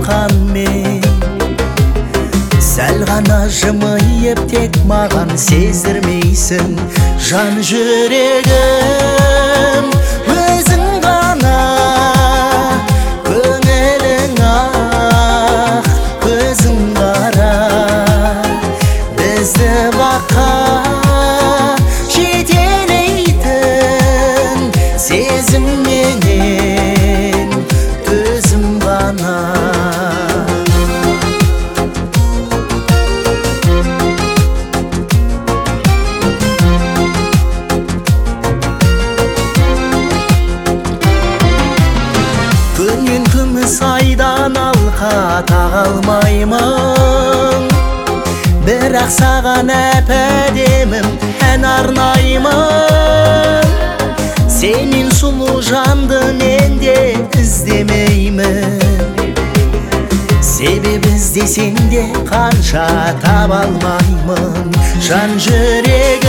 қалған мен. Сәл ғана жымиып тек маған сездірмейсің жан жүрегім өзің ғана. Көңілің ақ, көзің қара, бізді баққа жетелейтін сезім менен төзім ғана. Күннен күміс айдан алқа таға алмаймын, бірақ саған әп-әдемім ән арнаймын. Сенен сұлу жанды мен де іздемеймін, себебі іздесең де қанша таба алмаймын. Жан жүрегім